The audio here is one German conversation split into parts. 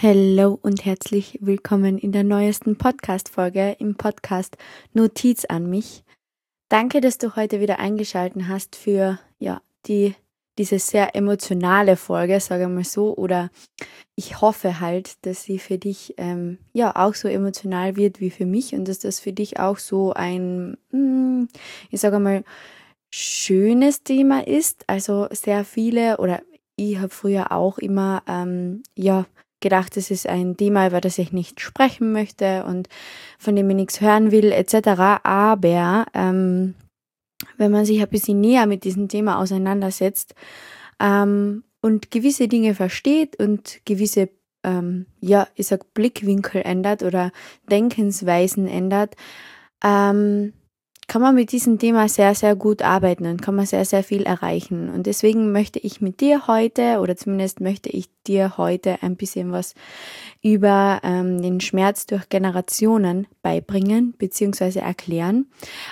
Hallo und herzlich willkommen in der neuesten Podcast-Folge im Podcast Notiz an mich. Danke, dass du heute wieder eingeschaltet hast für diese sehr emotionale Folge, sage ich mal so. Oder ich hoffe halt, dass sie für dich auch so emotional wird wie für mich und dass das für dich auch so ein, ich sage mal, schönes Thema ist. Also sehr viele oder ich habe früher auch immer gedacht, es ist ein Thema, über das ich nicht sprechen möchte und von dem ich nichts hören will etc. Aber wenn man sich ein bisschen näher mit diesem Thema auseinandersetzt und gewisse Dinge versteht und gewisse Blickwinkel ändert oder Denkensweisen ändert, kann man mit diesem Thema sehr, sehr gut arbeiten und kann man sehr, sehr viel erreichen. Und deswegen möchte ich mit dir heute, oder zumindest möchte ich dir heute ein bisschen was über den Schmerz durch Generationen beibringen bzw. erklären.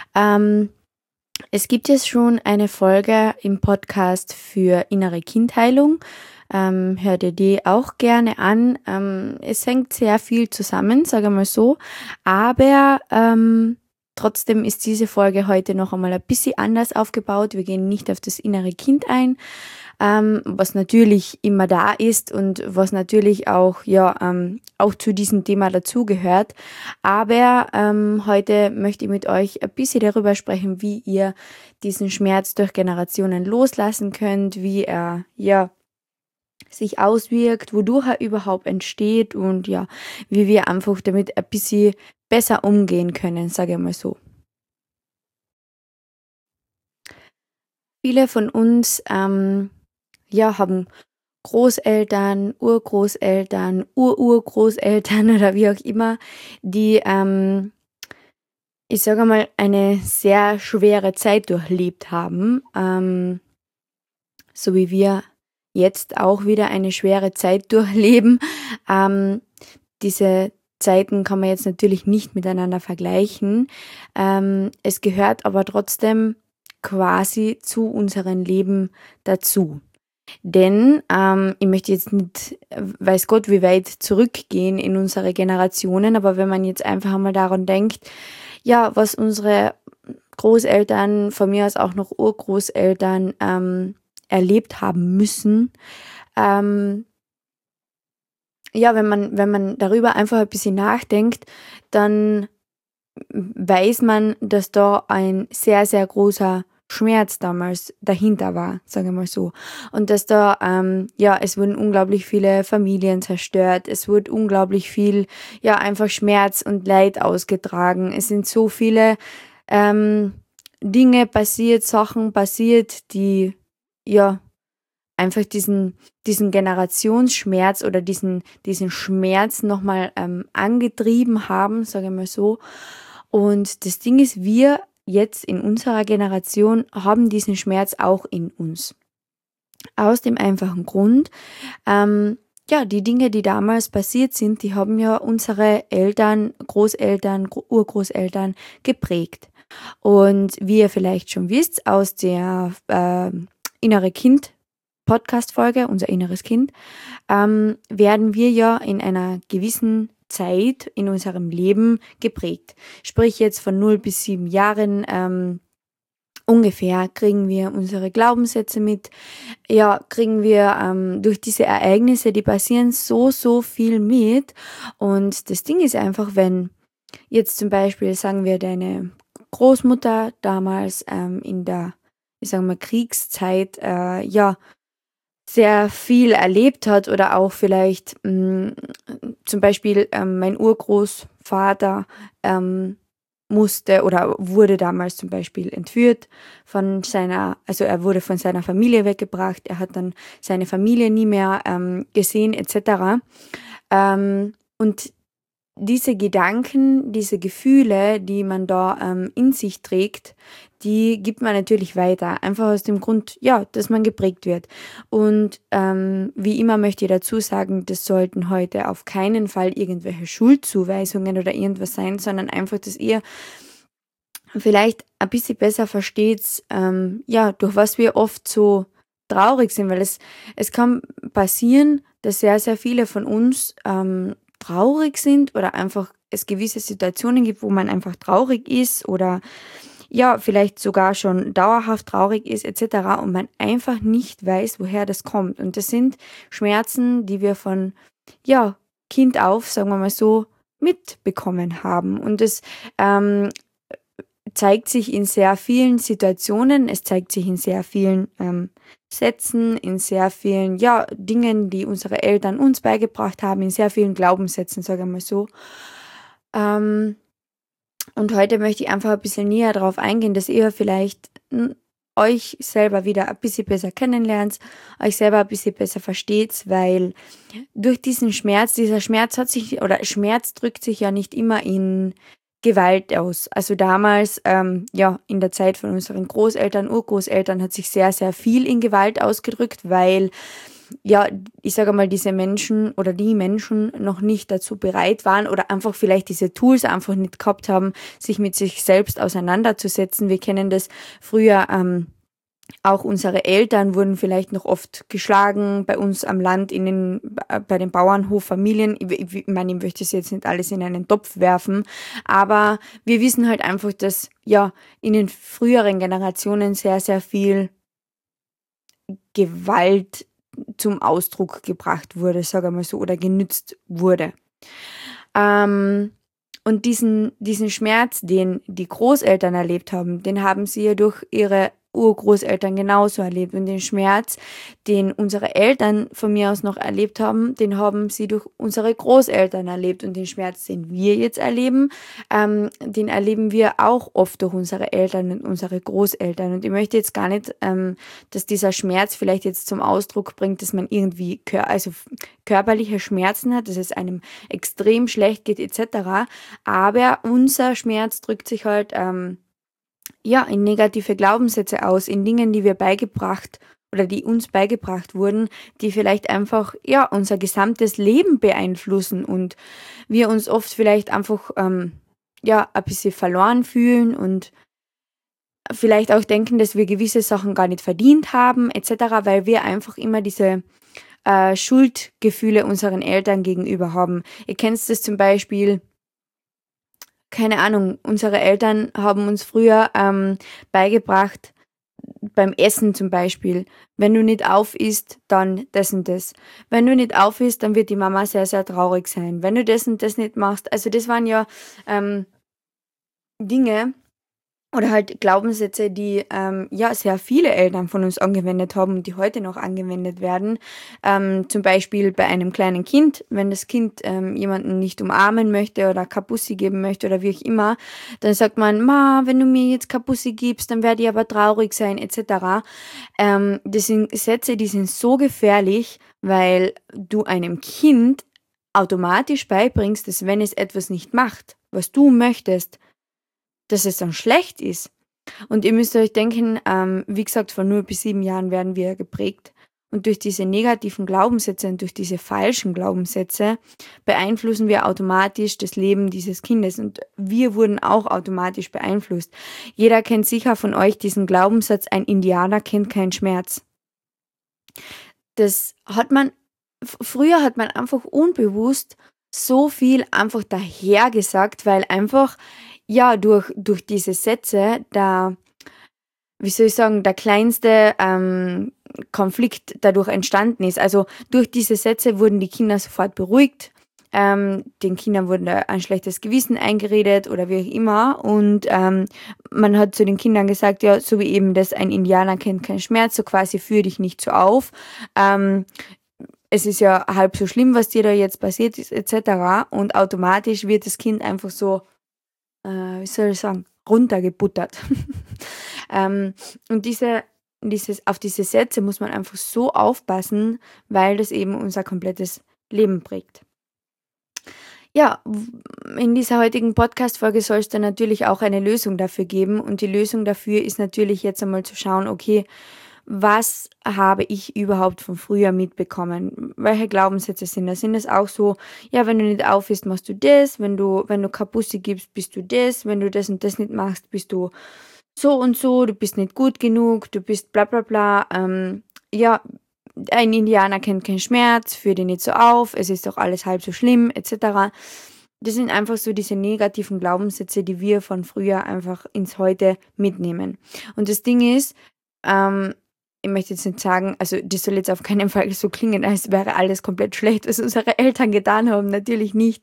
Es gibt jetzt schon eine Folge im Podcast für innere Kindheilung. Hör dir die auch gerne an. Es hängt sehr viel zusammen, sage ich mal so. Aber trotzdem ist diese Folge heute noch einmal ein bisschen anders aufgebaut. Wir gehen nicht auf das innere Kind ein, was natürlich immer da ist und was natürlich auch zu diesem Thema dazugehört. Aber heute möchte ich mit euch ein bisschen darüber sprechen, wie ihr diesen Schmerz durch Generationen loslassen könnt, wie er sich auswirkt, wodurch er überhaupt entsteht und wie wir einfach damit ein bisschen besser umgehen können, sage ich mal so. Viele von uns haben Großeltern, Urgroßeltern, Ururgroßeltern oder wie auch immer, die, ich sage mal, eine sehr schwere Zeit durchlebt haben, so wie wir jetzt auch wieder eine schwere Zeit durchleben. Diese Zeiten kann man jetzt natürlich nicht miteinander vergleichen. Es gehört aber trotzdem quasi zu unserem Leben dazu. Denn ich möchte jetzt nicht, weiß Gott, wie weit zurückgehen in unsere Generationen, aber wenn man jetzt einfach einmal daran denkt, was unsere Großeltern, von mir aus auch noch Urgroßeltern, erlebt haben müssen, wenn man darüber einfach ein bisschen nachdenkt, dann weiß man, dass da ein sehr, sehr großer Schmerz damals dahinter war, sage ich mal so. Und dass da, es wurden unglaublich viele Familien zerstört, es wurde unglaublich viel, einfach Schmerz und Leid ausgetragen. Es sind so viele Dinge passiert, Sachen passiert, die, einfach diesen Generationsschmerz oder diesen Schmerz nochmal angetrieben haben, sage ich mal so. Und das Ding ist, wir jetzt in unserer Generation haben diesen Schmerz auch in uns. Aus dem einfachen Grund, die Dinge, die damals passiert sind, die haben ja unsere Eltern, Großeltern, Urgroßeltern geprägt. Und wie ihr vielleicht schon wisst, aus der innere Kind Podcast-Folge, unser inneres Kind, werden wir ja in einer gewissen Zeit in unserem Leben geprägt. Sprich jetzt von 0 bis 7 Jahren ungefähr kriegen wir unsere Glaubenssätze mit, kriegen wir durch diese Ereignisse, die passieren, so viel mit. Und das Ding ist einfach, wenn jetzt zum Beispiel, sagen wir, deine Großmutter damals in der, ich sage mal, Kriegszeit, sehr viel erlebt hat oder auch vielleicht zum Beispiel mein Urgroßvater musste oder wurde damals zum Beispiel entführt er wurde von seiner Familie weggebracht, er hat dann seine Familie nie mehr gesehen etc. Und diese Gedanken, diese Gefühle, die man da in sich trägt, die gibt man natürlich weiter. Einfach aus dem Grund, dass man geprägt wird. Und wie immer möchte ich dazu sagen, das sollten heute auf keinen Fall irgendwelche Schuldzuweisungen oder irgendwas sein, sondern einfach, dass ihr vielleicht ein bisschen besser versteht, durch was wir oft so traurig sind, weil es kann passieren, dass sehr, sehr viele von uns traurig sind oder einfach es gewisse Situationen gibt, wo man einfach traurig ist oder ja, vielleicht sogar schon dauerhaft traurig ist etc. und man einfach nicht weiß, woher das kommt. Und das sind Schmerzen, die wir von ja, Kind auf, sagen wir mal so, mitbekommen haben. Und das zeigt sich in sehr vielen Situationen, es zeigt sich in sehr vielen Sätzen, in sehr vielen ja, Dingen, die unsere Eltern uns beigebracht haben, in sehr vielen Glaubenssätzen, sagen wir mal so. Und heute möchte ich einfach ein bisschen näher darauf eingehen, dass ihr vielleicht euch selber wieder ein bisschen besser kennenlernt, euch selber ein bisschen besser versteht, weil durch diesen Schmerz, dieser Schmerz hat sich, oder Schmerz drückt sich ja nicht immer in Gewalt aus. Also damals, ja, in der Zeit von unseren Großeltern, Urgroßeltern hat sich sehr, sehr viel in Gewalt ausgedrückt, weil ja, ich sage mal, diese Menschen oder die Menschen noch nicht dazu bereit waren oder einfach vielleicht diese Tools einfach nicht gehabt haben, sich mit sich selbst auseinanderzusetzen. Wir kennen das früher, auch unsere Eltern wurden vielleicht noch oft geschlagen, bei uns am Land, bei den Bauernhoffamilien. Ich meine, ich möchte das jetzt nicht alles in einen Topf werfen, aber wir wissen halt einfach, dass ja in den früheren Generationen sehr, sehr viel Gewalt zum Ausdruck gebracht wurde, sage ich mal so, oder genützt wurde. Und diesen Schmerz, den die Großeltern erlebt haben, den haben sie ja durch ihre Urgroßeltern genauso erlebt. Und den Schmerz, den unsere Eltern von mir aus noch erlebt haben, den haben sie durch unsere Großeltern erlebt. Und den Schmerz, den wir jetzt erleben, den erleben wir auch oft durch unsere Eltern und unsere Großeltern. Und ich möchte jetzt gar nicht, dass dieser Schmerz vielleicht jetzt zum Ausdruck bringt, dass man irgendwie körperliche Schmerzen hat, dass es einem extrem schlecht geht etc. Aber unser Schmerz drückt sich halt ja, in negative Glaubenssätze aus, in Dingen, die wir beigebracht oder die uns beigebracht wurden, die vielleicht einfach, ja, unser gesamtes Leben beeinflussen und wir uns oft vielleicht einfach, ja, ein bisschen verloren fühlen und vielleicht auch denken, dass wir gewisse Sachen gar nicht verdient haben, etc., weil wir einfach immer diese Schuldgefühle unseren Eltern gegenüber haben. Ihr kennt das zum Beispiel, keine Ahnung, unsere Eltern haben uns früher beigebracht, beim Essen zum Beispiel, wenn du nicht auf isst, dann das und das. Wenn du nicht auf isst, dann wird die Mama sehr, sehr traurig sein. Wenn du das und das nicht machst, also das waren ja Dinge, oder halt Glaubenssätze, die ja sehr viele Eltern von uns angewendet haben und die heute noch angewendet werden. Zum Beispiel bei einem kleinen Kind, wenn das Kind jemanden nicht umarmen möchte oder Kapussi geben möchte oder wie auch immer, dann sagt man, Ma, wenn du mir jetzt Kapussi gibst, dann werde ich aber traurig sein etc. Das sind Sätze, die sind so gefährlich, weil du einem Kind automatisch beibringst, dass wenn es etwas nicht macht, was du möchtest, dass es dann schlecht ist. Und ihr müsst euch denken, wie gesagt, von 0 bis 7 Jahren werden wir geprägt. Und durch diese negativen Glaubenssätze und durch diese falschen Glaubenssätze beeinflussen wir automatisch das Leben dieses Kindes. Und wir wurden auch automatisch beeinflusst. Jeder kennt sicher von euch diesen Glaubenssatz, ein Indianer kennt keinen Schmerz. Das hat man, früher hat man einfach unbewusst so viel einfach dahergesagt, weil einfach ja, durch diese Sätze, wie soll ich sagen, der kleinste Konflikt dadurch entstanden ist. Also durch diese Sätze wurden die Kinder sofort beruhigt, den Kindern wurde ein schlechtes Gewissen eingeredet oder wie auch immer und man hat zu den Kindern gesagt, ja, so wie eben das, ein Indianer kennt keinen Schmerz, so quasi führ dich nicht so auf. Es ist ja halb so schlimm, was dir da jetzt passiert ist, etc. Und automatisch wird das Kind einfach so wie soll ich sagen, runtergebuttert. Und auf diese Sätze muss man einfach so aufpassen, weil das eben unser komplettes Leben prägt. Ja, in dieser heutigen Podcast-Folge soll es dann natürlich auch eine Lösung dafür geben. Und die Lösung dafür ist natürlich jetzt einmal zu schauen, okay, was habe ich überhaupt von früher mitbekommen? Welche Glaubenssätze sind das? Sind das auch so, ja, wenn du nicht aufhörst, machst du das, wenn du Kapussi gibst, bist du das, wenn du das und das nicht machst, bist du so und so, du bist nicht gut genug, du bist bla bla bla. ja, ein Indianer kennt keinen Schmerz, führ dich nicht so auf, es ist doch alles halb so schlimm, etc. Das sind einfach so diese negativen Glaubenssätze, die wir von früher einfach ins Heute mitnehmen. Und das Ding ist, ich möchte jetzt nicht sagen, also das soll jetzt auf keinen Fall so klingen, als wäre alles komplett schlecht, was unsere Eltern getan haben, natürlich nicht.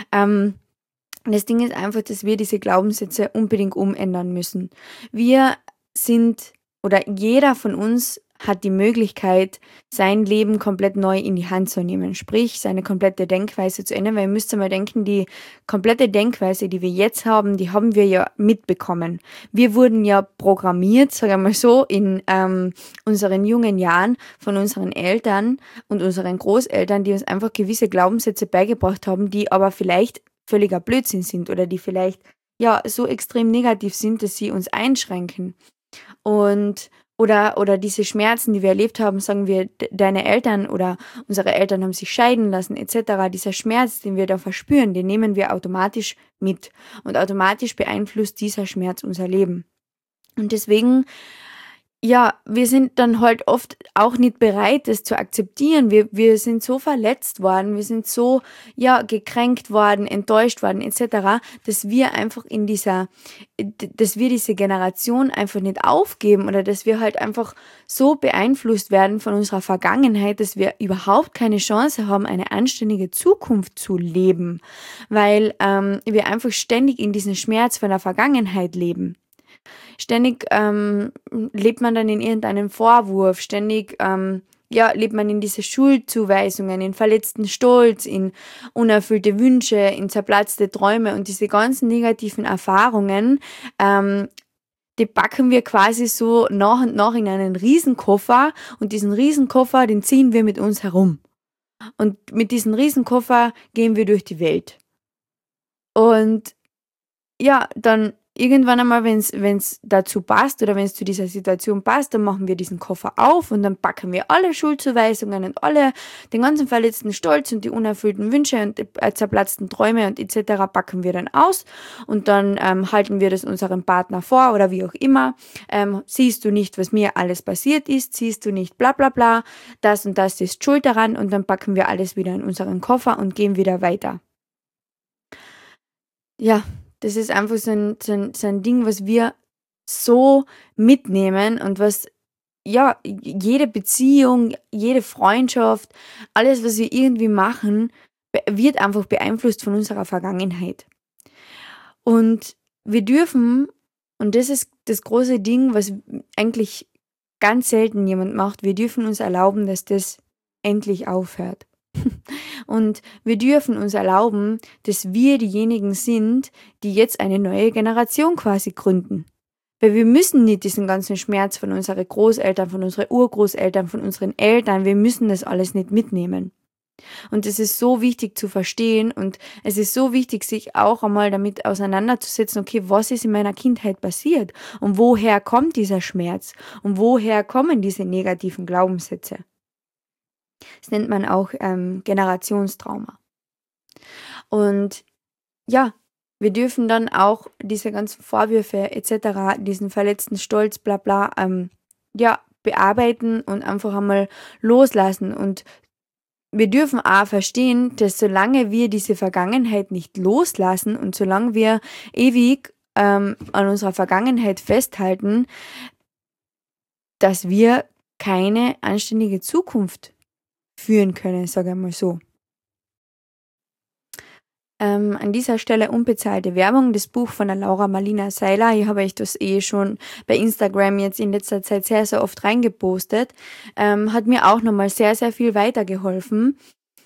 Das Ding ist einfach, dass wir diese Glaubenssätze unbedingt umändern müssen. Wir sind, oder jeder von uns hat die Möglichkeit, sein Leben komplett neu in die Hand zu nehmen. Sprich, seine komplette Denkweise zu ändern, weil ihr müsst einmal denken, die komplette Denkweise, die wir jetzt haben, die haben wir ja mitbekommen. Wir wurden ja programmiert, sagen wir mal so, in unseren jungen Jahren von unseren Eltern und unseren Großeltern, die uns einfach gewisse Glaubenssätze beigebracht haben, die aber vielleicht völliger Blödsinn sind oder die vielleicht ja so extrem negativ sind, dass sie uns einschränken. Und oder diese Schmerzen, die wir erlebt haben, sagen wir, deine Eltern oder unsere Eltern haben sich scheiden lassen, etc. Dieser Schmerz, den wir da verspüren, den nehmen wir automatisch mit. Und automatisch beeinflusst dieser Schmerz unser Leben. Und deswegen, ja, wir sind dann halt oft auch nicht bereit, das zu akzeptieren. Wir sind so verletzt worden, wir sind so, ja, gekränkt worden, enttäuscht worden, etc., dass wir einfach dass wir diese Generation einfach nicht aufgeben oder dass wir halt einfach so beeinflusst werden von unserer Vergangenheit, dass wir überhaupt keine Chance haben, eine anständige Zukunft zu leben, weil wir einfach ständig in diesem Schmerz von der Vergangenheit leben. Ständig lebt man dann in irgendeinem Vorwurf, ständig lebt man in diese Schuldzuweisungen, in verletzten Stolz, in unerfüllte Wünsche, in zerplatzte Träume und diese ganzen negativen Erfahrungen, die packen wir quasi so nach und nach in einen Riesenkoffer und diesen Riesenkoffer, den ziehen wir mit uns herum. Und mit diesem Riesenkoffer gehen wir durch die Welt. Und ja, dann irgendwann einmal, wenn es dazu passt oder wenn es zu dieser Situation passt, dann machen wir diesen Koffer auf und dann packen wir alle Schuldzuweisungen und den ganzen verletzten Stolz und die unerfüllten Wünsche und die zerplatzten Träume und etc. packen wir dann aus und dann halten wir das unserem Partner vor oder wie auch immer. Siehst du nicht, was mir alles passiert ist? Siehst du nicht bla bla bla? Das und das ist schuld daran und dann packen wir alles wieder in unseren Koffer und gehen wieder weiter. Ja, das ist einfach so ein Ding, was wir so mitnehmen und was, ja, jede Beziehung, jede Freundschaft, alles, was wir irgendwie machen, wird einfach beeinflusst von unserer Vergangenheit. Und wir dürfen, und das ist das große Ding, was eigentlich ganz selten jemand macht, wir dürfen uns erlauben, dass das endlich aufhört. Und wir dürfen uns erlauben, dass wir diejenigen sind, die jetzt eine neue Generation quasi gründen. Weil wir müssen nicht diesen ganzen Schmerz von unseren Großeltern, von unseren Urgroßeltern, von unseren Eltern, wir müssen das alles nicht mitnehmen. Und es ist so wichtig zu verstehen und es ist so wichtig, sich auch einmal damit auseinanderzusetzen, okay, was ist in meiner Kindheit passiert und woher kommt dieser Schmerz und woher kommen diese negativen Glaubenssätze. Das nennt man auch Generationstrauma. Und ja, wir dürfen dann auch diese ganzen Vorwürfe etc., diesen verletzten Stolz, bla bla, bearbeiten und einfach einmal loslassen. Und wir dürfen auch verstehen, dass solange wir diese Vergangenheit nicht loslassen und solange wir ewig an unserer Vergangenheit festhalten, dass wir keine anständige Zukunft führen können, sage ich mal so. An dieser Stelle unbezahlte Werbung, das Buch von der Laura Marlina Seiler. Hier habe ich das schon bei Instagram jetzt in letzter Zeit sehr, sehr oft reingepostet. Hat mir auch nochmal sehr, sehr viel weitergeholfen.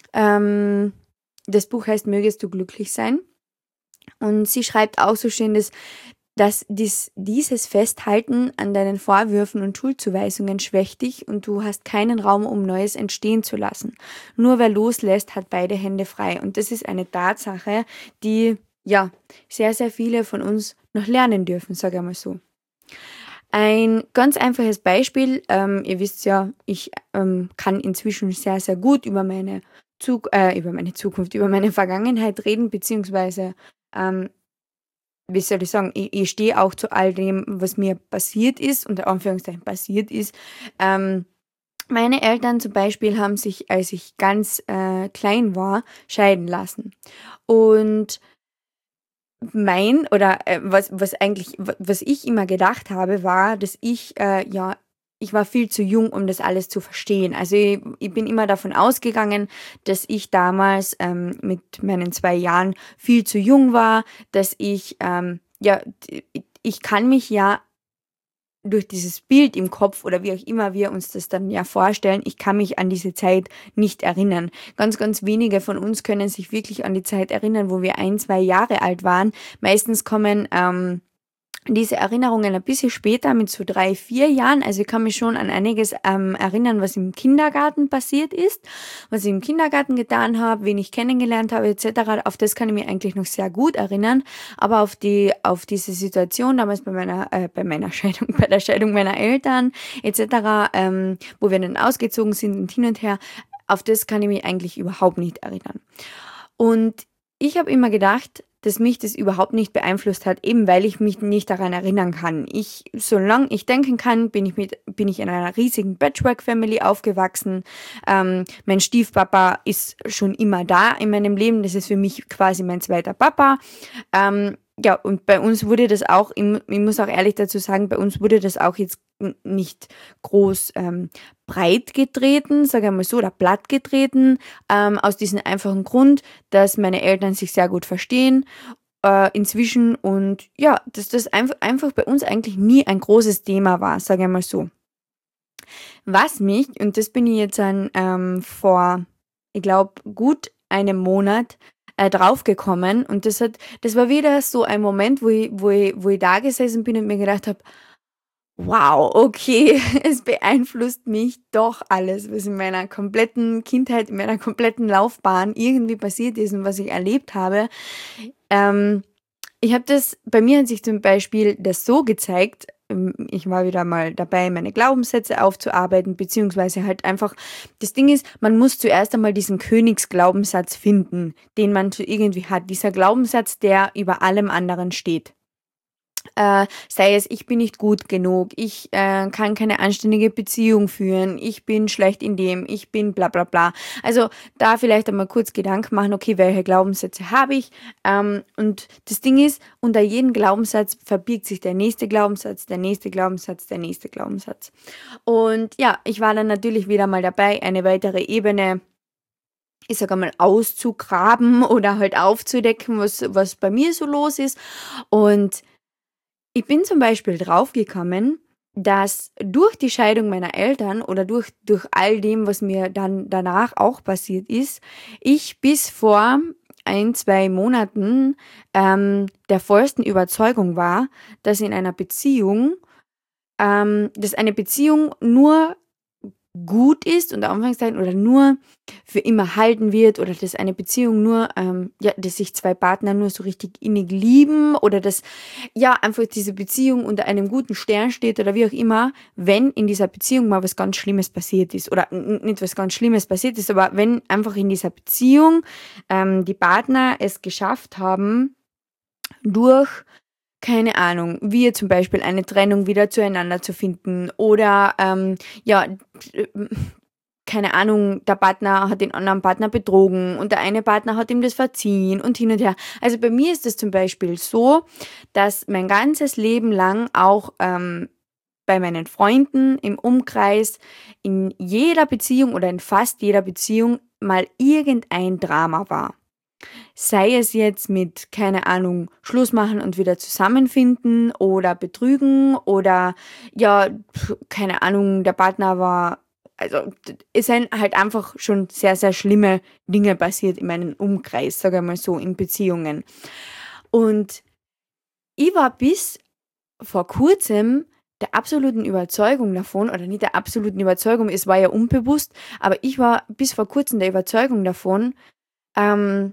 Das Buch heißt Mögest du glücklich sein. Und sie schreibt auch so schön, dass dieses Festhalten an deinen Vorwürfen und Schuldzuweisungen schwächt dich und du hast keinen Raum, um Neues entstehen zu lassen. Nur wer loslässt, hat beide Hände frei. Und das ist eine Tatsache, die ja sehr, sehr viele von uns noch lernen dürfen, sage ich mal so. Ein ganz einfaches Beispiel, ihr wisst ja, ich kann inzwischen sehr, sehr gut über meine Zukunft, über meine Vergangenheit reden, beziehungsweise wie soll ich sagen, ich stehe auch zu all dem, was mir passiert ist, unter Anführungszeichen passiert ist, Meine Eltern zum Beispiel haben sich, als ich ganz klein war, scheiden lassen. Und was ich immer gedacht habe, war, dass ich war viel zu jung, um das alles zu verstehen. Also ich bin immer davon ausgegangen, dass ich damals mit meinen 2 Jahren viel zu jung war, dass ich kann mich ja durch dieses Bild im Kopf oder wie auch immer wir uns das dann ja vorstellen, ich kann mich an diese Zeit nicht erinnern. Ganz, ganz wenige von uns können sich wirklich an die Zeit erinnern, wo wir 1, 2 Jahre alt waren. Meistens kommen diese Erinnerungen ein bisschen später mit so 3, 4 Jahren. Also ich kann mich schon an einiges erinnern, was im Kindergarten passiert ist, was ich im Kindergarten getan habe, wen ich kennengelernt habe etc. Auf das kann ich mich eigentlich noch sehr gut erinnern. Aber auf diese Situation damals bei meiner Scheidung, bei der Scheidung meiner Eltern etc., wo wir dann ausgezogen sind und hin und her, auf das kann ich mich eigentlich überhaupt nicht erinnern. Und ich habe immer gedacht, dass mich das überhaupt nicht beeinflusst hat, eben weil ich mich nicht daran erinnern kann. Solange ich denken kann, bin ich in einer riesigen Patchwork-Family aufgewachsen. Mein Stiefpapa ist schon immer da in meinem Leben. Das ist für mich quasi mein zweiter Papa. Ja, und bei uns wurde das auch, ich muss auch ehrlich dazu sagen, bei uns wurde das auch jetzt nicht groß breit getreten, sage ich mal so, oder platt getreten, aus diesem einfachen Grund, dass meine Eltern sich sehr gut verstehen inzwischen und ja, dass das einfach bei uns eigentlich nie ein großes Thema war, sage ich mal so. Was mich, und das bin ich jetzt vor, ich glaube, gut einem Monat draufgekommen und das war wieder so ein Moment, wo ich da gesessen bin und mir gedacht habe, wow, okay, es beeinflusst mich doch alles, was in meiner kompletten Kindheit, in meiner kompletten Laufbahn irgendwie passiert ist und was ich erlebt habe. Ähm, bei mir hat sich zum Beispiel das so gezeigt, ich war wieder mal dabei, meine Glaubenssätze aufzuarbeiten, beziehungsweise halt einfach, das Ding ist, man muss zuerst einmal diesen Königsglaubenssatz finden, den man so irgendwie hat. Dieser Glaubenssatz, der über allem anderen steht. Sei es, ich bin nicht gut genug, ich kann keine anständige Beziehung führen, ich bin schlecht in dem, ich bin bla bla bla. Also da vielleicht einmal kurz Gedanken machen, okay, welche Glaubenssätze habe ich? Und das Ding ist, unter jedem Glaubenssatz verbirgt sich der nächste Glaubenssatz, der nächste Glaubenssatz, der nächste Glaubenssatz. Und ja, ich war dann natürlich wieder mal dabei, eine weitere Ebene, ich sage mal, auszugraben oder halt aufzudecken, was bei mir so los ist. Und ich bin zum Beispiel draufgekommen, dass durch die Scheidung meiner Eltern oder durch all dem, was mir dann danach auch passiert ist, ich bis vor 1, 2 Monaten der vollsten Überzeugung war, dass in einer Beziehung, dass eine Beziehung nur gut ist, unter Anführungszeichen, oder nur für immer halten wird, oder dass eine Beziehung nur, dass sich 2 Partner nur so richtig innig lieben, oder dass, ja, einfach diese Beziehung unter einem guten Stern steht, oder wie auch immer, wenn in dieser Beziehung mal was ganz Schlimmes passiert ist, oder nicht was ganz Schlimmes passiert ist, aber wenn einfach in dieser Beziehung die Partner es geschafft haben, durch keine Ahnung, wie zum Beispiel eine Trennung wieder zueinander zu finden oder ja, keine Ahnung, der Partner hat den anderen Partner betrogen und der eine Partner hat ihm das verziehen und hin und her. Also bei mir ist es zum Beispiel so, dass mein ganzes Leben lang auch bei meinen Freunden im Umkreis in jeder Beziehung oder in fast jeder Beziehung mal irgendein Drama war. Sei es jetzt mit, keine Ahnung, Schluss machen und wieder zusammenfinden oder betrügen oder ja, keine Ahnung, der Partner war, also es sind halt einfach schon sehr, sehr schlimme Dinge passiert in meinem Umkreis, sage ich mal so, in Beziehungen. Und ich war bis vor kurzem der absoluten Überzeugung davon, oder nicht der absoluten Überzeugung, es war ja unbewusst, aber ich war bis vor kurzem der Überzeugung davon, ähm,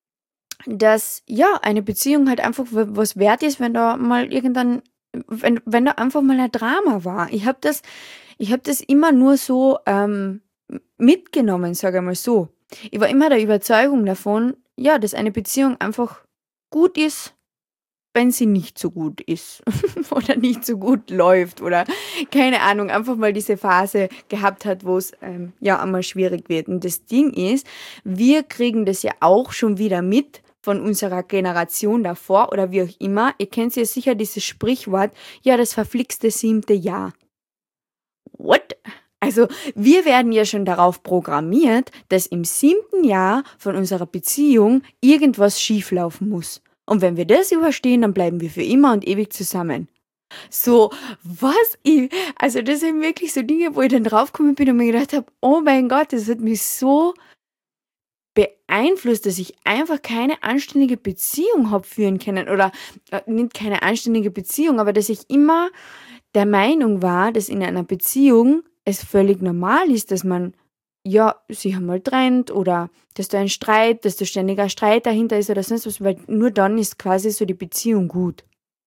dass ja eine Beziehung halt einfach was wert ist, wenn da mal wenn da einfach mal ein Drama war. Ich hab das immer nur so mitgenommen, sage ich mal so. Ich war immer der Überzeugung davon, ja, dass eine Beziehung einfach gut ist, wenn sie nicht so gut ist oder nicht so gut läuft oder keine Ahnung, einfach mal diese Phase gehabt hat, wo es ja einmal schwierig wird. Und das Ding ist, wir kriegen das ja auch schon wieder mit von unserer Generation davor oder wie auch immer. Ihr kennt ja sicher dieses Sprichwort, ja, das verflixte 7. Jahr. What? Also wir werden ja schon darauf programmiert, dass im 7. Jahr von unserer Beziehung irgendwas schieflaufen muss. Und wenn wir das überstehen, dann bleiben wir für immer und ewig zusammen. So, was ich, also das sind wirklich so Dinge, wo ich dann draufgekommen bin und mir gedacht habe, oh mein Gott, das hat mich so beeinflusst, dass ich einfach keine anständige Beziehung habe führen können oder nicht keine anständige Beziehung, aber dass ich immer der Meinung war, dass in einer Beziehung es völlig normal ist, dass man ja sich einmal trennt oder dass da dass da ständiger Streit dahinter ist oder sonst was, weil nur dann ist quasi so die Beziehung gut.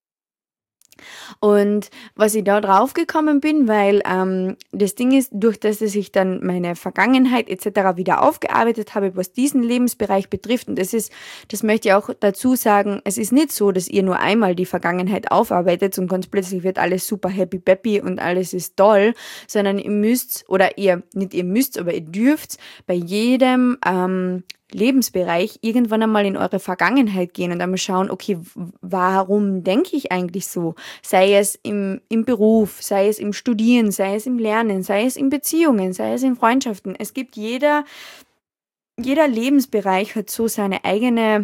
Und was ich da drauf gekommen bin, weil das Ding ist, durch das, dass ich dann meine Vergangenheit etc. wieder aufgearbeitet habe, was diesen Lebensbereich betrifft, und das möchte ich auch dazu sagen, es ist nicht so, dass ihr nur einmal die Vergangenheit aufarbeitet und ganz plötzlich wird alles super happy peppy und alles ist toll, sondern ihr müsst, oder nicht ihr müsst, aber ihr dürft bei jedem Lebensbereich irgendwann einmal in eure Vergangenheit gehen und einmal schauen, okay, warum denke ich eigentlich so? Sei es im Beruf, sei es im Studieren, sei es im Lernen, sei es in Beziehungen, sei es in Freundschaften. Es gibt jeder Lebensbereich hat so seine eigene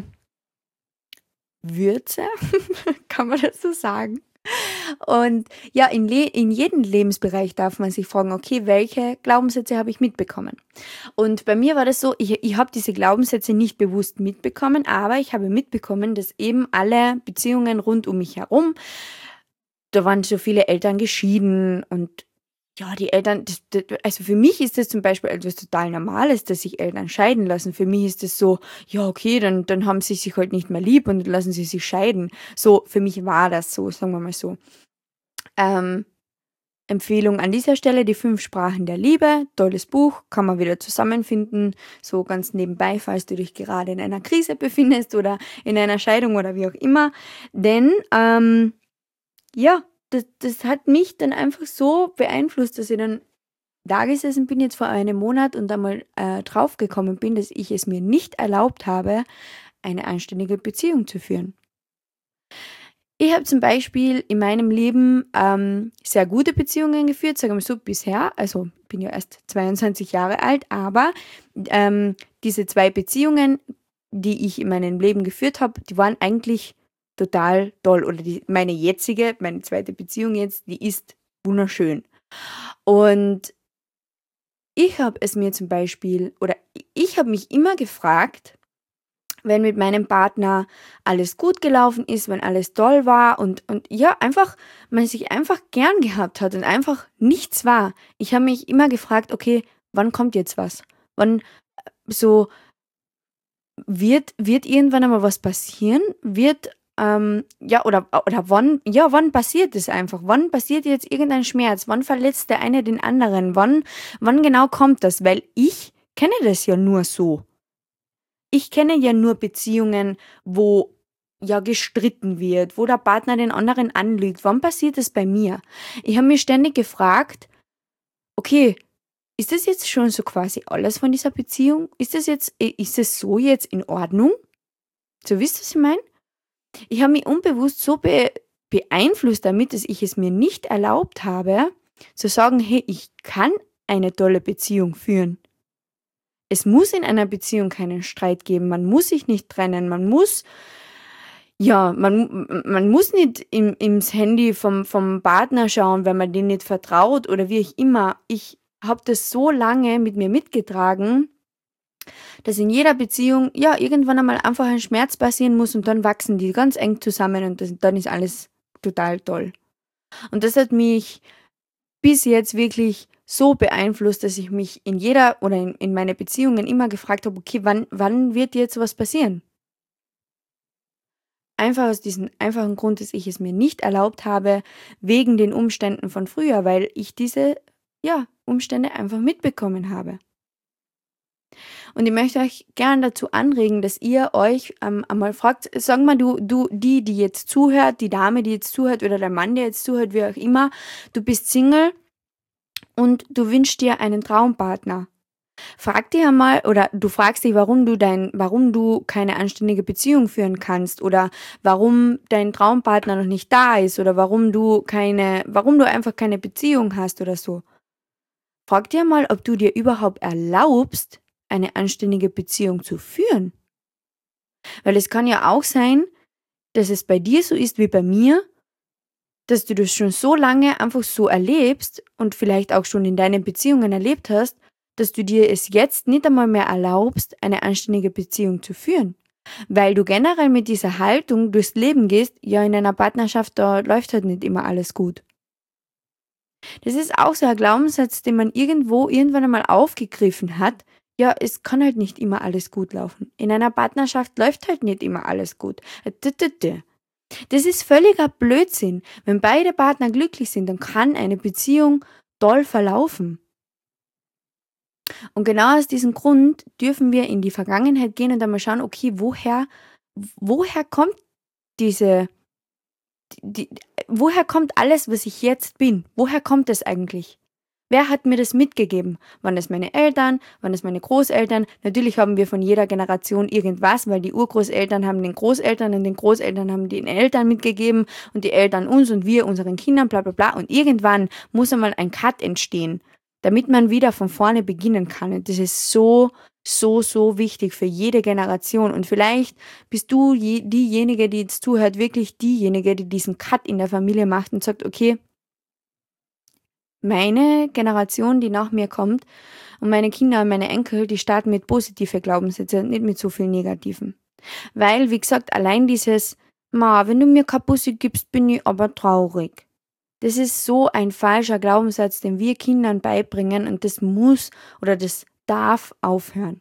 Würze, kann man das so sagen? Und ja, in jedem Lebensbereich darf man sich fragen, okay, welche Glaubenssätze habe ich mitbekommen? Und bei mir war das so, ich habe diese Glaubenssätze nicht bewusst mitbekommen, aber ich habe mitbekommen, dass eben alle Beziehungen rund um mich herum, da waren so viele Eltern geschieden und ja, die Eltern, also für mich ist das zum Beispiel etwas total Normales, dass sich Eltern scheiden lassen. Für mich ist das so, ja, okay, dann haben sie sich halt nicht mehr lieb und dann lassen sie sich scheiden. So, für mich war das so, sagen wir mal so. Ähm, Empfehlung an dieser Stelle, die 5 Sprachen der Liebe, tolles Buch, kann man wieder zusammenfinden, so ganz nebenbei, falls du dich gerade in einer Krise befindest oder in einer Scheidung oder wie auch immer. Denn, ja, das hat mich dann einfach so beeinflusst, dass ich dann da gesessen bin jetzt vor einem Monat und einmal draufgekommen bin, dass ich es mir nicht erlaubt habe, eine anständige Beziehung zu führen. Ich habe zum Beispiel in meinem Leben sehr gute Beziehungen geführt, sagen wir so bisher. Also ich bin ja erst 22 Jahre alt, aber diese 2 Beziehungen, die ich in meinem Leben geführt habe, die waren eigentlich total toll. Oder meine zweite Beziehung jetzt, die ist wunderschön. Und ich habe es mir zum Beispiel, oder ich habe mich immer gefragt, wenn mit meinem Partner alles gut gelaufen ist, wenn alles toll war und ja, einfach, man sich einfach gern gehabt hat und einfach nichts war. Ich habe mich immer gefragt, okay, wann kommt jetzt was? Wann so wird irgendwann einmal was passieren? Ja, oder wann passiert es einfach? Wann passiert jetzt irgendein Schmerz? Wann verletzt der eine den anderen? Wann genau kommt das? Weil ich kenne das ja nur so. Ich kenne ja nur Beziehungen, wo ja gestritten wird, wo der Partner den anderen anlügt. Wann passiert das bei mir? Ich habe mich ständig gefragt, okay, ist das jetzt schon so quasi alles von dieser Beziehung? Ist das so jetzt in Ordnung? So, wisst ihr, was ich meine? Ich habe mich unbewusst so beeinflusst damit, dass ich es mir nicht erlaubt habe, zu sagen, hey, ich kann eine tolle Beziehung führen. Es muss in einer Beziehung keinen Streit geben, man muss sich nicht trennen, man muss nicht ins Handy vom Partner schauen, wenn man dem nicht vertraut oder wie auch immer. Ich habe das so lange mit mir mitgetragen, dass in jeder Beziehung ja irgendwann einmal einfach ein Schmerz passieren muss und dann wachsen die ganz eng zusammen und dann ist alles total toll. Und das hat mich bis jetzt wirklich so beeinflusst, dass ich mich in jeder oder in meine Beziehungen immer gefragt habe, okay, wann wird jetzt was passieren? Einfach aus diesem einfachen Grund, dass ich es mir nicht erlaubt habe, wegen den Umständen von früher, weil ich diese, ja, Umstände einfach mitbekommen habe. Und ich möchte euch gern dazu anregen, dass ihr euch einmal fragt, sag mal die jetzt zuhört, die Dame, die jetzt zuhört oder der Mann, der jetzt zuhört, wie auch immer, du bist Single und du wünschst dir einen Traumpartner. Frag dich einmal oder du fragst dich, warum du keine anständige Beziehung führen kannst oder warum dein Traumpartner noch nicht da ist oder warum du einfach keine Beziehung hast oder so. Frag dir mal, ob du dir überhaupt erlaubst, eine anständige Beziehung zu führen. Weil es kann ja auch sein, dass es bei dir so ist wie bei mir, dass du das schon so lange einfach so erlebst und vielleicht auch schon in deinen Beziehungen erlebt hast, dass du dir es jetzt nicht einmal mehr erlaubst, eine anständige Beziehung zu führen. Weil du generell mit dieser Haltung durchs Leben gehst, ja, in einer Partnerschaft, da läuft halt nicht immer alles gut. Das ist auch so ein Glaubenssatz, den man irgendwann einmal aufgegriffen hat. Ja, es kann halt nicht immer alles gut laufen. In einer Partnerschaft läuft halt nicht immer alles gut. Das ist völliger Blödsinn. Wenn beide Partner glücklich sind, dann kann eine Beziehung toll verlaufen. Und genau aus diesem Grund dürfen wir in die Vergangenheit gehen und einmal schauen, okay, woher kommt diese, die, woher kommt alles, was ich jetzt bin? Woher kommt es eigentlich? Wer hat mir das mitgegeben? Waren es meine Eltern? Waren es meine Großeltern? Natürlich haben wir von jeder Generation irgendwas, weil die Urgroßeltern haben den Großeltern und den Großeltern haben den Eltern mitgegeben und die Eltern uns und wir unseren Kindern, bla bla bla. Und irgendwann muss einmal ein Cut entstehen, damit man wieder von vorne beginnen kann. Und das ist so, so, so wichtig für jede Generation. Und vielleicht bist du diejenige, die jetzt zuhört, wirklich diejenige, die diesen Cut in der Familie macht und sagt, okay, meine Generation, die nach mir kommt und meine Kinder und meine Enkel, die starten mit positiven Glaubenssätzen, nicht mit so viel negativen. Weil, wie gesagt, allein dieses, wenn du mir keine Pussy gibst, bin ich aber traurig. Das ist so ein falscher Glaubenssatz, den wir Kindern beibringen und das muss oder das darf aufhören.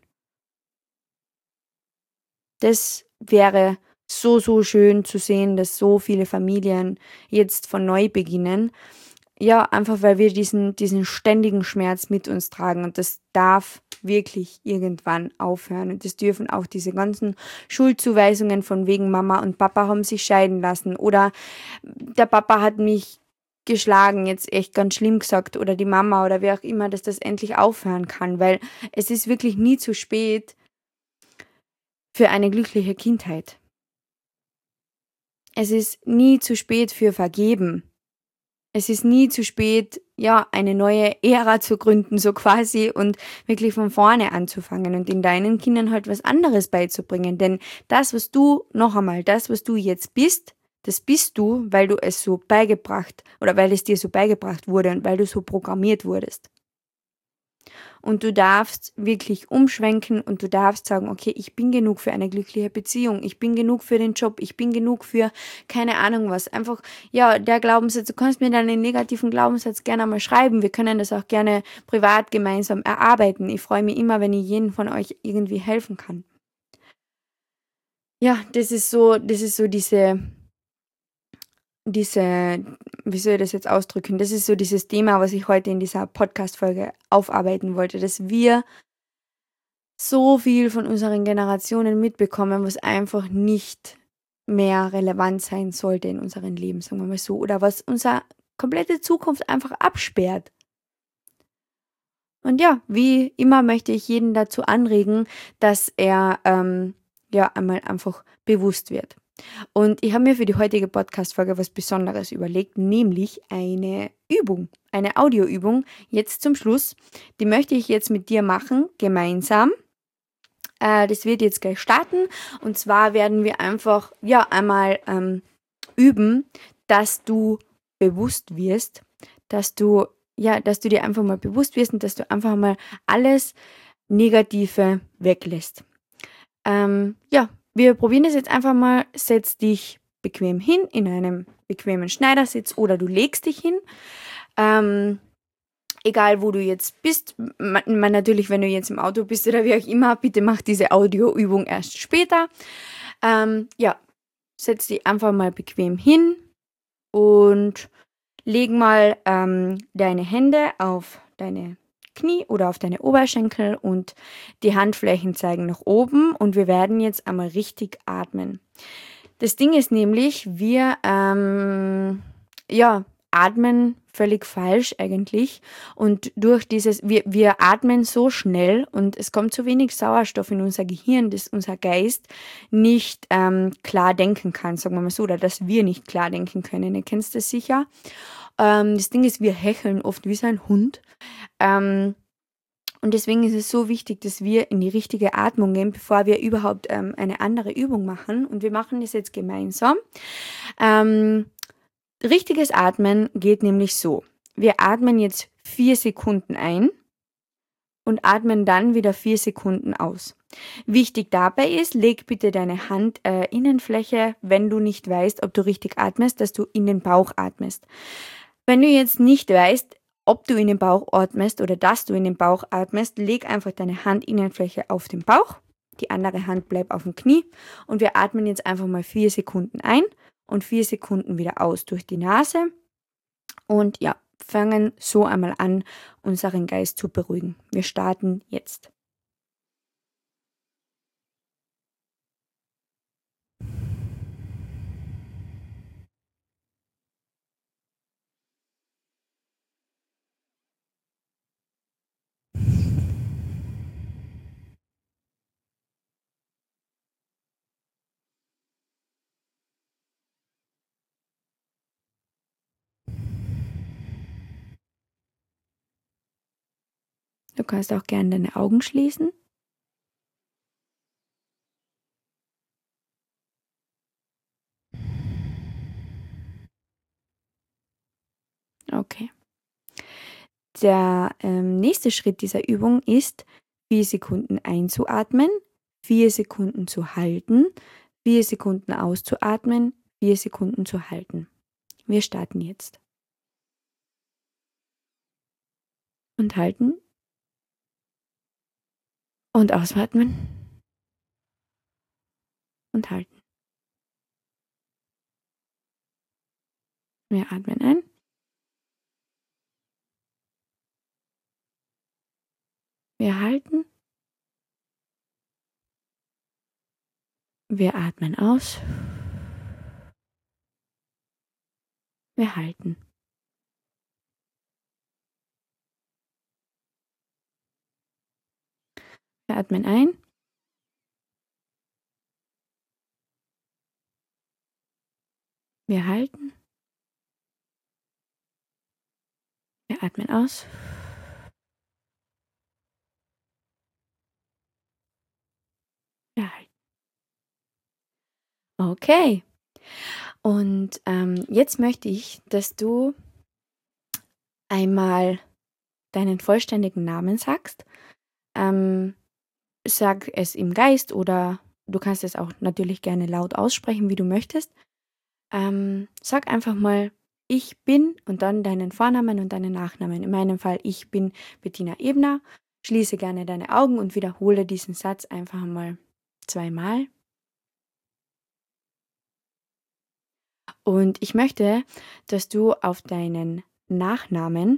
Das wäre so, so schön zu sehen, dass so viele Familien jetzt von neu beginnen. Ja, einfach weil wir diesen ständigen Schmerz mit uns tragen und das darf wirklich irgendwann aufhören. Und das dürfen auch diese ganzen Schuldzuweisungen von wegen Mama und Papa haben sich scheiden lassen oder der Papa hat mich geschlagen, jetzt echt ganz schlimm gesagt, oder die Mama oder wer auch immer, dass das endlich aufhören kann, weil es ist wirklich nie zu spät für eine glückliche Kindheit. Es ist nie zu spät für Vergeben. Es ist nie zu spät, ja, eine neue Ära zu gründen, so quasi, und wirklich von vorne anzufangen und in deinen Kindern halt was anderes beizubringen. Denn das, was du jetzt bist, das bist du, weil du es so beigebracht oder weil es dir so beigebracht wurde und weil du so programmiert wurdest. Und du darfst wirklich umschwenken und du darfst sagen, okay, ich bin genug für eine glückliche Beziehung, ich bin genug für den Job, ich bin genug für keine Ahnung was. Einfach, ja, der Glaubenssatz, du kannst mir deinen negativen Glaubenssatz gerne einmal schreiben. Wir können das auch gerne privat gemeinsam erarbeiten. Ich freue mich immer, wenn ich jedem von euch irgendwie helfen kann. Ja, das ist so wie soll ich das jetzt ausdrücken? Das ist so dieses Thema, was ich heute in dieser Podcast-Folge aufarbeiten wollte, dass wir so viel von unseren Generationen mitbekommen, was einfach nicht mehr relevant sein sollte in unserem Leben, sagen wir mal so, oder was unsere komplette Zukunft einfach absperrt. Und ja, wie immer möchte ich jeden dazu anregen, dass er einmal einfach bewusst wird. Und ich habe mir für die heutige Podcast-Folge was Besonderes überlegt, nämlich eine Übung, eine Audioübung, jetzt zum Schluss. Die möchte ich jetzt mit dir machen, gemeinsam. Das wird jetzt gleich starten. Und zwar werden wir einfach, einmal üben, dass du bewusst wirst, dass du dir einfach mal bewusst wirst und dass du einfach mal alles Negative weglässt. Wir probieren das jetzt einfach mal. Setz dich bequem hin in einem bequemen Schneidersitz oder du legst dich hin. Egal, wo du jetzt bist. Natürlich, wenn du jetzt im Auto bist oder wie auch immer, bitte mach diese Audioübung erst später. Setz dich einfach mal bequem hin und leg mal deine Hände auf deine Knie oder auf deine Oberschenkel und die Handflächen zeigen nach oben und wir werden jetzt einmal richtig atmen. Das Ding ist nämlich, wir atmen völlig falsch eigentlich und durch wir atmen so schnell und es kommt zu wenig Sauerstoff in unser Gehirn, dass unser Geist nicht klar denken kann, sagen wir mal so, oder dass wir nicht klar denken können. Ihr kennt das sicher. Das Ding ist, wir hecheln oft wie so ein Hund. Und deswegen ist es so wichtig, dass wir in die richtige Atmung gehen, bevor wir überhaupt eine andere Übung machen. Und wir machen das jetzt gemeinsam. Richtiges Atmen geht nämlich so. Wir atmen jetzt 4 Sekunden ein und atmen dann wieder 4 Sekunden aus. Wichtig dabei ist, leg bitte deine Handinnenfläche, wenn du nicht weißt, ob du richtig atmest, dass du in den Bauch atmest. Wenn du jetzt nicht weißt, ob du in den Bauch atmest oder dass du in den Bauch atmest, leg einfach deine Handinnenfläche auf den Bauch, die andere Hand bleibt auf dem Knie und wir atmen jetzt einfach mal 4 Sekunden ein und 4 Sekunden wieder aus durch die Nase und ja, fangen so einmal an, unseren Geist zu beruhigen. Wir starten jetzt. Du kannst auch gerne deine Augen schließen. Okay. Der nächste Schritt dieser Übung ist, 4 Sekunden einzuatmen, 4 Sekunden zu halten, 4 Sekunden auszuatmen, 4 Sekunden zu halten. Wir starten jetzt. Und halten. Und ausatmen. Und halten. Wir atmen ein. Wir halten. Wir atmen aus. Wir halten. Wir atmen ein. Wir halten. Wir atmen aus. Wir halten. Okay. Und jetzt möchte ich, dass du einmal deinen vollständigen Namen sagst. Sag es im Geist oder du kannst es auch natürlich gerne laut aussprechen, wie du möchtest. Sag einfach mal, ich bin und dann deinen Vornamen und deinen Nachnamen. In meinem Fall, ich bin Bettina Ebner. Schließe gerne deine Augen und wiederhole diesen Satz einfach mal 2-mal. Und ich möchte, dass du auf deinen Nachnamen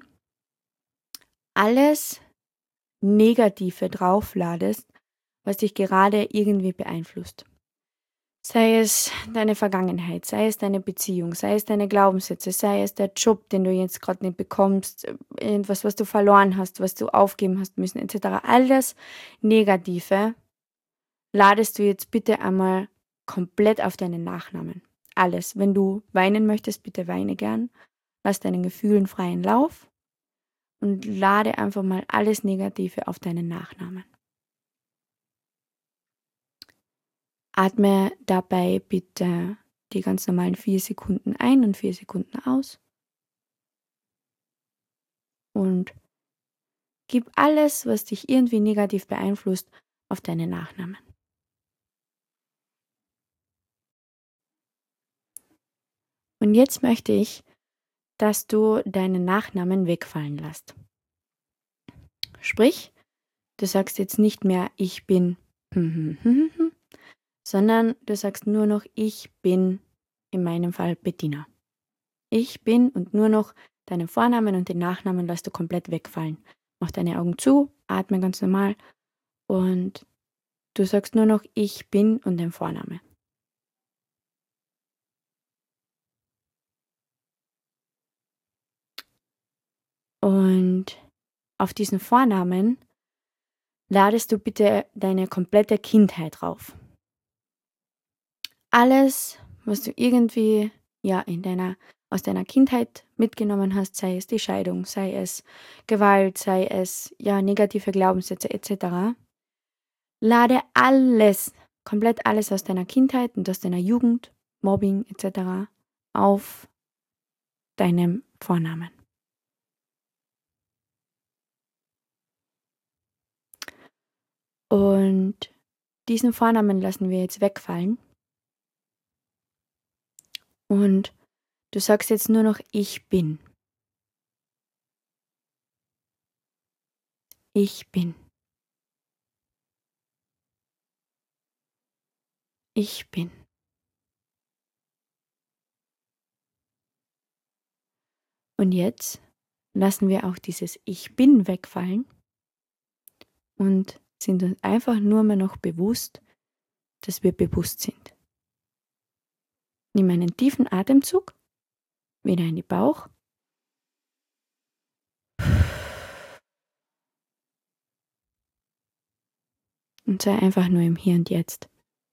alles Negative draufladest, was dich gerade irgendwie beeinflusst. Sei es deine Vergangenheit, sei es deine Beziehung, sei es deine Glaubenssätze, sei es der Job, den du jetzt gerade nicht bekommst, irgendwas, was du verloren hast, was du aufgeben hast müssen, etc. All das Negative ladest du jetzt bitte einmal komplett auf deinen Nachnamen. Alles. Wenn du weinen möchtest, bitte weine gern. Lass deinen Gefühlen freien Lauf und lade einfach mal alles Negative auf deinen Nachnamen. Atme dabei bitte die ganz normalen 4 Sekunden ein und 4 Sekunden aus. Und gib alles, was dich irgendwie negativ beeinflusst, auf deinen Nachnamen. Und jetzt möchte ich, dass du deinen Nachnamen wegfallen lässt. Sprich, du sagst jetzt nicht mehr, ich bin, sondern du sagst nur noch, ich bin, in meinem Fall Bettina. Ich bin und nur noch deinen Vornamen und den Nachnamen lässt du komplett wegfallen. mach deine Augen zu, atme ganz normal und du sagst nur noch ich bin und den Vorname. Und auf diesen Vornamen ladest du bitte deine komplette Kindheit drauf. Alles, was du irgendwie aus deiner Kindheit mitgenommen hast, sei es die Scheidung, sei es Gewalt, sei es negative Glaubenssätze etc. Lade alles, komplett alles aus deiner Kindheit und aus deiner Jugend, Mobbing etc. auf deinem Vornamen. Und diesen Vornamen lassen wir jetzt wegfallen. Und du sagst jetzt nur noch ich bin. Ich bin. Ich bin. Und jetzt lassen wir auch dieses Ich bin wegfallen und sind uns einfach nur mehr noch bewusst, dass wir bewusst sind. Nimm einen tiefen Atemzug, wieder in den Bauch. Und sei einfach nur im Hier und Jetzt.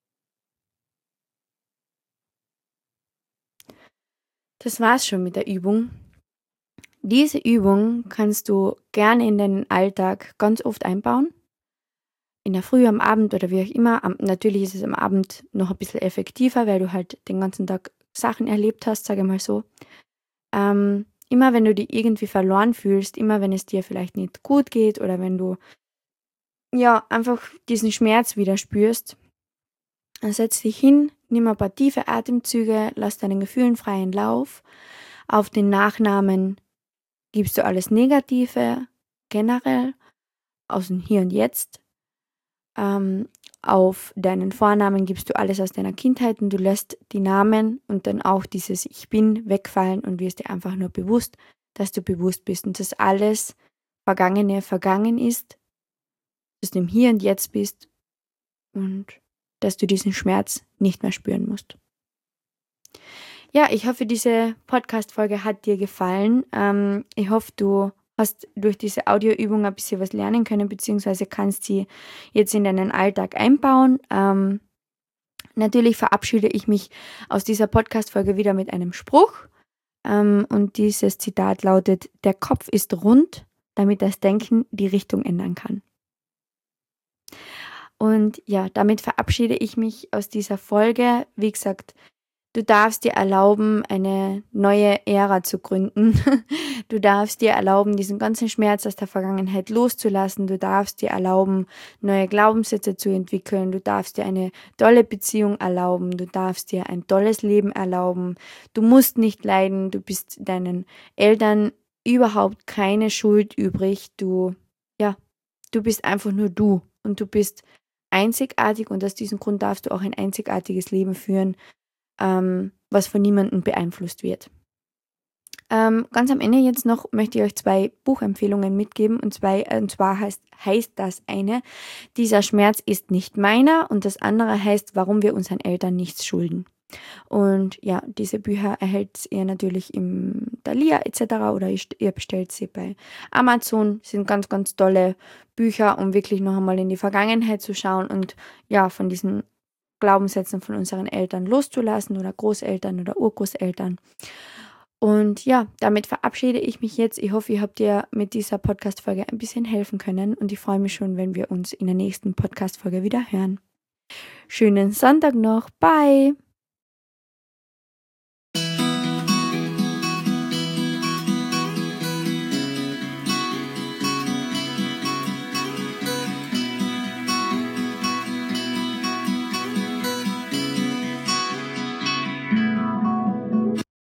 Das war's schon mit der Übung. Diese Übung kannst du gerne in deinen Alltag ganz oft einbauen. In der Früh, am Abend oder wie auch immer. Natürlich ist es am Abend noch ein bisschen effektiver, weil du halt den ganzen Tag Sachen erlebt hast, sage ich mal so. Immer wenn du dich irgendwie verloren fühlst, immer wenn es dir vielleicht nicht gut geht oder wenn du einfach diesen Schmerz wieder spürst, dann setz dich hin, nimm ein paar tiefe Atemzüge, lass deinen Gefühlen freien Lauf. Auf den Nachnamen gibst du alles Negative, generell, aus dem Hier und Jetzt. Auf deinen Vornamen gibst du alles aus deiner Kindheit und du lässt die Namen und dann auch dieses Ich bin wegfallen und wirst dir einfach nur bewusst, dass du bewusst bist und dass alles Vergangene vergangen ist, dass du im Hier und Jetzt bist und dass du diesen Schmerz nicht mehr spüren musst. Ja, ich hoffe, diese Podcast-Folge hat dir gefallen. Ich hoffe, du hast durch diese Audioübung ein bisschen was lernen können, beziehungsweise kannst sie jetzt in deinen Alltag einbauen. Natürlich verabschiede ich mich aus dieser Podcast-Folge wieder mit einem Spruch. Und dieses Zitat lautet: Der Kopf ist rund, damit das Denken die Richtung ändern kann. Und ja, damit verabschiede ich mich aus dieser Folge. Wie gesagt, du darfst dir erlauben, eine neue Ära zu gründen. Du darfst dir erlauben, diesen ganzen Schmerz aus der Vergangenheit loszulassen. Du darfst dir erlauben, neue Glaubenssätze zu entwickeln. Du darfst dir eine tolle Beziehung erlauben. Du darfst dir ein tolles Leben erlauben. Du musst nicht leiden. Du bist deinen Eltern überhaupt keine Schuld übrig. Du bist einfach nur du und du bist einzigartig und aus diesem Grund darfst du auch ein einzigartiges Leben führen, was von niemandem beeinflusst wird. Ganz am Ende jetzt noch möchte ich euch 2 Buchempfehlungen mitgeben und zwar heißt das eine: Dieser Schmerz ist nicht meiner, und das andere heißt: Warum wir unseren Eltern nichts schulden. Und ja, diese Bücher erhältst ihr natürlich im Thalia etc. oder ihr bestellt sie bei Amazon. Sind ganz, ganz tolle Bücher, um wirklich noch einmal in die Vergangenheit zu schauen und von diesen Glaubenssätzen von unseren Eltern loszulassen oder Großeltern oder Urgroßeltern. Und ja, damit verabschiede ich mich jetzt. Ich hoffe, ihr habt dir mit dieser Podcast-Folge ein bisschen helfen können und ich freue mich schon, wenn wir uns in der nächsten Podcast-Folge wieder hören. Schönen Sonntag noch. Bye!